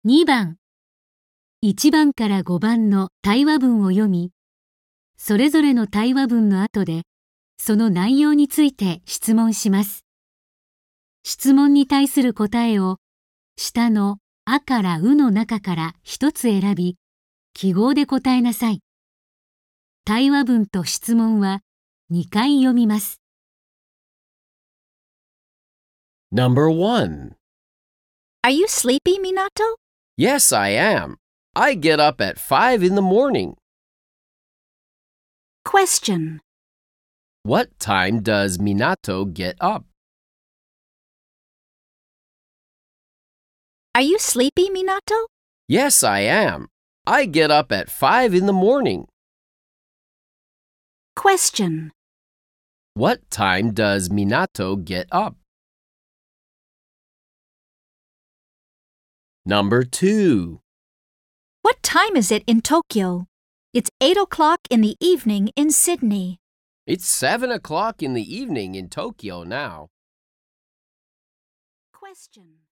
2番、1番から5番の対話文を読み、それぞれの対話文の後で、その内容について質問します。質問に対する答えを、下のあからうの中から一つ選び、記号で答えなさい。対話文と質問は2回読みます。 Number 1. Are you sleepy, Minato? Yes, I am. I get up at 5 in the morning. Question. What time does Minato get up? Are you sleepy, Minato? Yes, I am. I get up at 5 in the morning. Question. What time does Minato get up? Number 2. What time is it in Tokyo? It's 8 o'clock in the evening in Sydney. It's 7 o'clock in the evening in Tokyo now. Question.